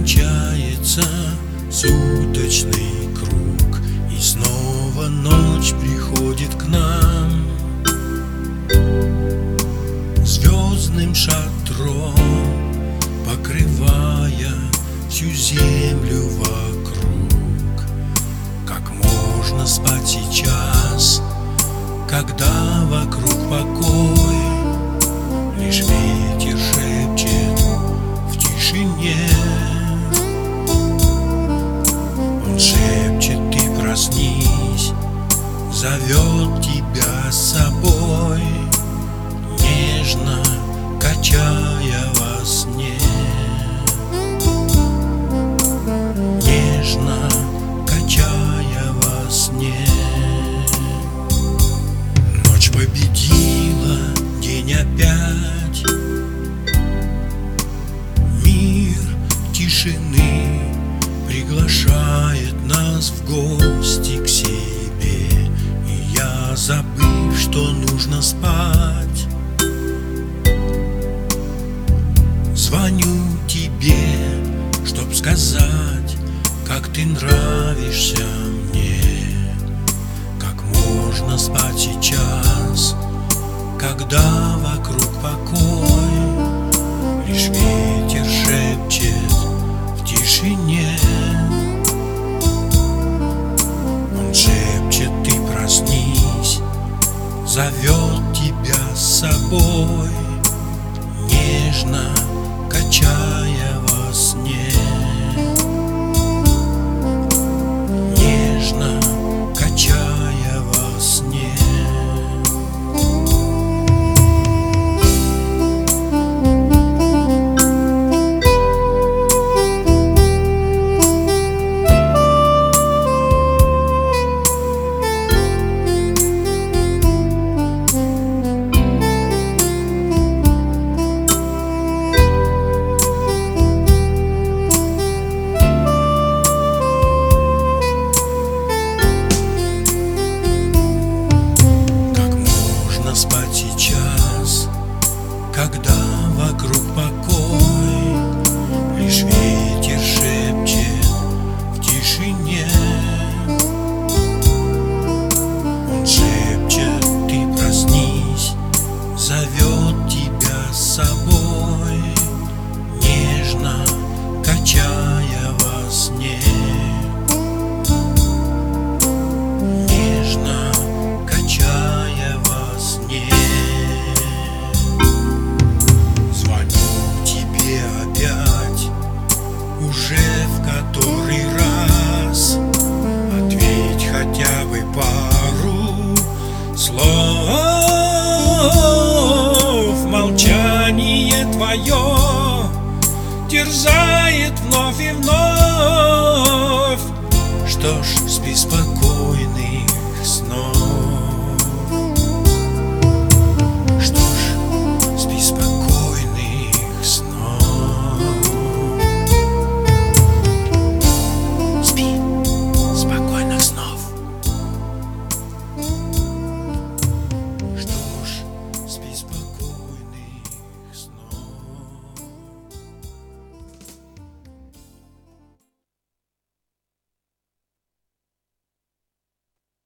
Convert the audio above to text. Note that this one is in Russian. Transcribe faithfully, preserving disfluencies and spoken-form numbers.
кончается суточный круг, и снова ночь приходит к нам звездным шатром, покрывая всю землю вокруг. Как можно спать сейчас, когда вокруг покой? Лишь ветер шепчет в тишине. Он шепчет: ты проснись, зовет тебя с собой, нежно качая во сне. Нежно качая во сне. Ночь победила, день опять. Мир тишины приглашает нас в гости к себе. И я, забыв, что нужно спать, звоню тебе, чтоб сказать, как ты нравишься мне. Как можно спать сейчас, когда вокруг покой? Лишь ветер шепчет в тишине. Он шепчет: ты проснись, зовет тебя с собой, нежно качая во сне. Нежно качая во сне. Спать сейчас, когда вокруг покой? Лишь ветер шепчет в тишине. Он шепчет: ты проснись, зовет тебя с собой, нежно качая во сне. Нежно качая во сне. Звоню тебе опять, уже в который раз. Ответь хотя бы пару слов. Молчание твое терзает вновь и вновь. Что ж, спи спокойный,